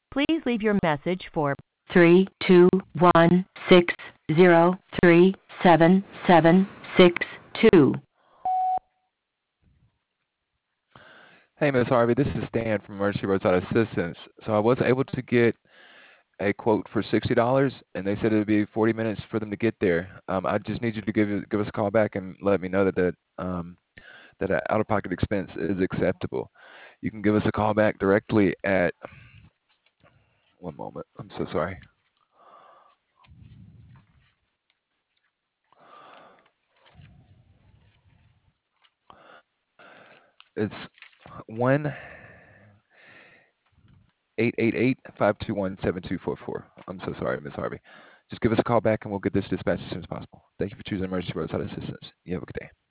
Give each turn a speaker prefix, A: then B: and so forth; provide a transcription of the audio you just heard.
A: Please leave your message for 321-603-7762.
B: Hey, Miss Harvey, this is Stan from Emergency Roadside Assistance. So I was able to get a quote for $60, and they said it would be 40 minutes for them to get there. I just need you to give us a call back and let me know that an out-of-pocket expense is acceptable. You can give us a call back directly at one moment. I'm so sorry. It's 1-888-521-7244. I'm so sorry, Miss Harvey. Just give us a call back and we'll get this dispatched as soon as possible. Thank you for choosing Emergency Roadside Assistance. You have a good day.